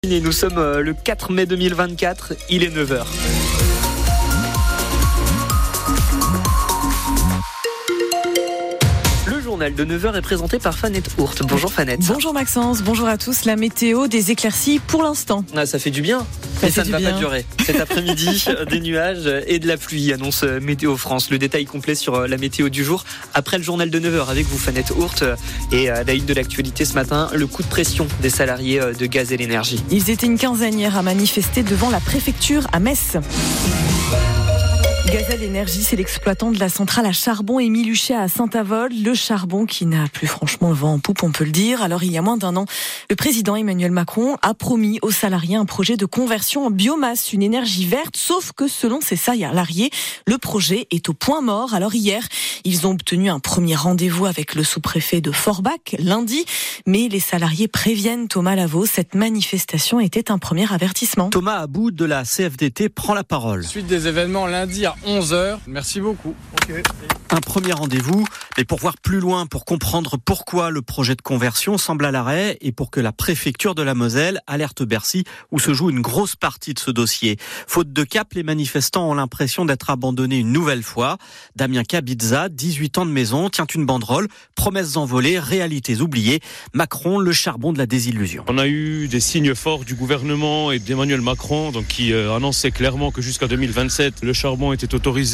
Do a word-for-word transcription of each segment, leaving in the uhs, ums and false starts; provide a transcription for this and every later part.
Nous sommes le quatre mai deux mille vingt-quatre, il est neuf heures. Le journal de neuf heures est présenté par Fanette Hourt. Bonjour Fanette. Bonjour Maxence, bonjour à tous. La météo, des éclaircies pour l'instant. Ah, ça fait du bien, ça mais ça ne va bien. pas durer. Cet après-midi, des nuages et de la pluie, annonce Météo France. Le détail complet sur la météo du jour après le journal de neuf heures avec vous Fanette Hourt. Et à la une de l'actualité ce matin, le coup de pression des salariés de Gaz et l'Énergie. Ils étaient une quinzaine hier à manifester devant la préfecture à Metz. Gaz et l'Énergie, c'est l'exploitant de la centrale à charbon Émile Huchet à Saint-Avold. Le charbon qui n'a plus franchement le vent en poupe, on peut le dire. Alors, il y a moins d'un an, le président Emmanuel Macron a promis aux salariés un projet de conversion en biomasse, une énergie verte. Sauf que selon ces salariés, le projet est au point mort. Alors hier, ils ont obtenu un premier rendez-vous avec le sous-préfet de Forbach lundi. Mais les salariés préviennent Thomas Lavaux. Cette manifestation était un premier avertissement. Thomas Aboud de la C F D T prend la parole. Suite des événements lundi à onze heures. Merci beaucoup. Okay. Un premier rendez-vous, mais pour voir plus loin, pour comprendre pourquoi le projet de conversion semble à l'arrêt et pour que la préfecture de la Moselle alerte Bercy où se joue une grosse partie de ce dossier. Faute de cap, les manifestants ont l'impression d'être abandonnés une nouvelle fois. Damien Kabitza, dix-huit ans de maison, tient une banderole, promesses envolées, réalités oubliées. Macron, le charbon de la désillusion. On a eu des signes forts du gouvernement et d'Emmanuel Macron donc qui euh, annonçait clairement que jusqu'à deux mille vingt-sept, le charbon était autorisé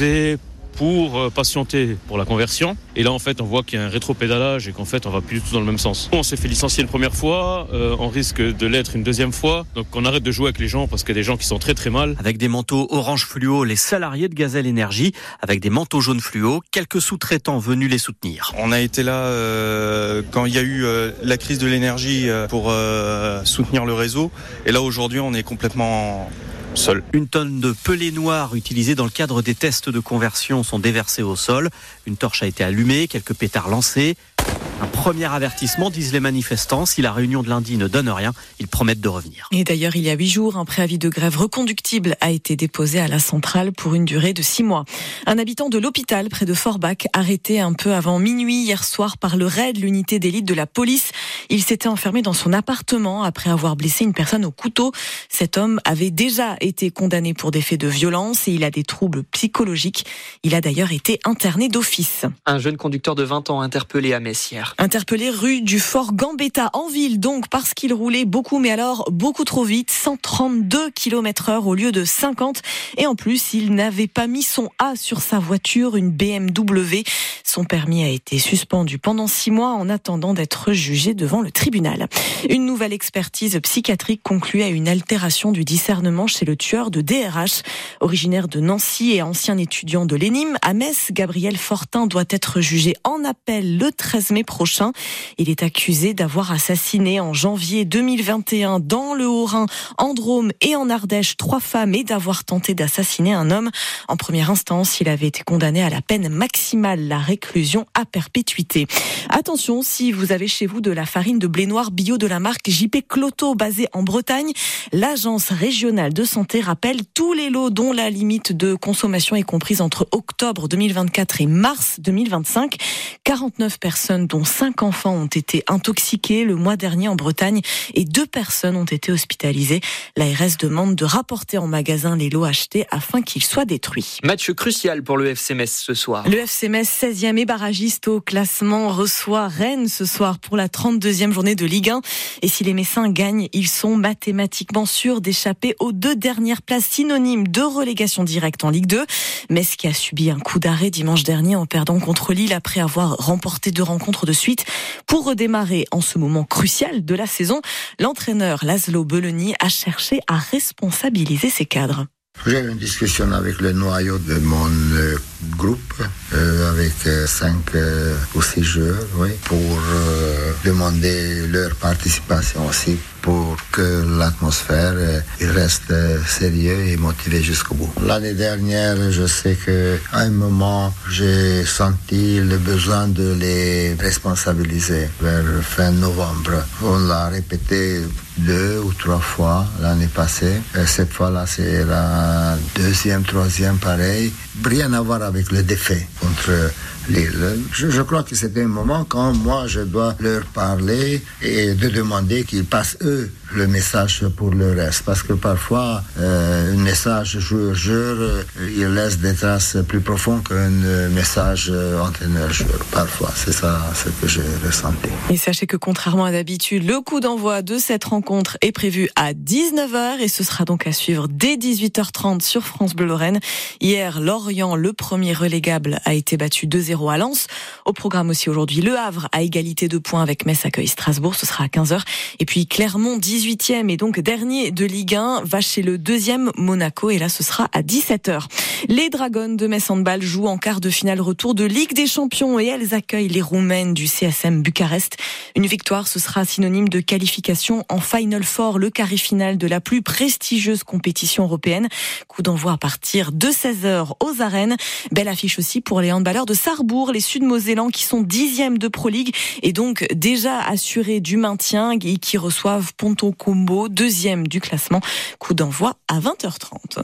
pour patienter pour la conversion. Et là, en fait, on voit qu'il y a un rétropédalage et qu'en fait, on va plus du tout dans le même sens. On s'est fait licencier une première fois, euh, on risque de l'être une deuxième fois. Donc, on arrête de jouer avec les gens parce qu'il y a des gens qui sont très très mal. Avec des manteaux orange fluo, les salariés de Gaz et l'Énergie, avec des manteaux jaunes fluo, quelques sous-traitants venus les soutenir. On a été là euh, quand il y a eu euh, la crise de l'énergie euh, pour euh, soutenir le réseau. Et là, aujourd'hui, on est complètement... seul. Une tonne de pelés noirs utilisés dans le cadre des tests de conversion sont déversés au sol. Une torche a été allumée, quelques pétards lancés. Un premier avertissement, disent les manifestants. Si la réunion de lundi ne donne rien, ils promettent de revenir. Et d'ailleurs, il y a huit jours, un préavis de grève reconductible a été déposé à la centrale pour une durée de six mois. Un habitant de l'hôpital près de Forbach, arrêté un peu avant minuit hier soir par le raid, l'unité d'élite de la police. Il s'était enfermé dans son appartement après avoir blessé une personne au couteau. Cet homme avait déjà été condamné pour des faits de violence et il a des troubles psychologiques. Il a d'ailleurs été interné d'office. Un jeune conducteur de vingt ans interpellé à Metz hier. Interpellé rue du Fort Gambetta en ville, donc parce qu'il roulait beaucoup, mais alors beaucoup trop vite, cent trente-deux kilomètres heure au lieu de cinquante. Et en plus, il n'avait pas mis son A sur sa voiture, une B M W. Son permis a été suspendu pendant six mois en attendant d'être jugé devant le tribunal. Une nouvelle expertise psychiatrique conclut à une altération du discernement chez le tueur de D R H. Originaire de Nancy et ancien étudiant de l'E N I M, à Metz, Gabriel Fortin doit être jugé en appel le treize mai prochain. Il est accusé d'avoir assassiné en janvier deux mille vingt et un dans le Haut-Rhin, en Drôme et en Ardèche trois femmes et d'avoir tenté d'assassiner un homme. En première instance, il avait été condamné à la peine maximale, la réclusion à perpétuité. Attention, si vous avez chez vous de la farine de blé noir bio de la marque J P Cloto basée en Bretagne, l'agence régionale de santé rappelle tous les lots dont la limite de consommation est comprise entre octobre deux mille vingt-quatre et mars deux mille vingt-cinq. quarante-neuf personnes, dont cinq enfants, ont été intoxiqués le mois dernier en Bretagne et deux personnes ont été hospitalisées. L'A R S demande de rapporter en magasin les lots achetés afin qu'ils soient détruits. Match crucial pour le F C Metz ce soir. Le F C Metz, seizième et barragiste au classement, reçoit Rennes ce soir pour la trente-deuxième journée de Ligue un. Et si les Messins gagnent, ils sont mathématiquement sûrs d'échapper aux deux dernières places synonymes de relégation directe en Ligue deux. Metz qui a subi un coup d'arrêt dimanche dernier en perdant contre Lille après avoir remporté deux rencontres de suite. Pour redémarrer en ce moment crucial de la saison, l'entraîneur Laszlo Belloni a cherché à responsabiliser ses cadres. J'ai eu une discussion avec le noyau de mon euh, groupe, euh, avec euh, cinq euh, ou six joueurs, oui, pour euh, demander leur participation aussi, pour que l'atmosphère euh, reste euh, sérieuse et motivée jusqu'au bout. L'année dernière, je sais qu'à un moment, j'ai senti le besoin de les responsabiliser vers fin novembre. On l'a répété deux ou trois fois l'année passée. Et cette fois-là, c'est la deuxième, troisième, pareil. Rien à voir avec le défait contre Lille. Je, je crois que c'était un moment quand moi, je dois leur parler et de demander qu'ils passent, eux, le message pour le reste. Parce que parfois, euh, un message joueur-joueur, il laisse des traces plus profondes qu'un message entraîneur-joueur. Parfois, c'est ça ce que j'ai ressenti. Et sachez que contrairement à d'habitude, le coup d'envoi de cette rencontre est prévu à dix-neuf heures et ce sera donc à suivre dès dix-huit heures trente sur France Bleu Lorraine. Hier, Lorient, le premier relégable, a été battu deux zéro à Lens. Au programme aussi aujourd'hui, Le Havre à égalité de points avec Metz accueille Strasbourg, ce sera à quinze heures. Et puis Clermont, dix-huitième et donc dernier de Ligue un, va chez le deuxième Monaco et là ce sera à dix-sept heures. Les Dragons de Metz Handball jouent en quart de finale retour de Ligue des Champions et elles accueillent les Roumaines du C S M Bucarest. Une victoire, ce sera synonyme de qualification en Final Four, le quart final de la plus prestigieuse compétition européenne. Coup d'envoi à partir de seize heures aux arènes. Belle affiche aussi pour les handballeurs de Sarrebourg, les Sud-Mosellans qui sont dixièmes de Pro League et donc déjà assurés du maintien et qui reçoivent Ponto Combo, deuxième du classement. Coup d'envoi à vingt heures trente.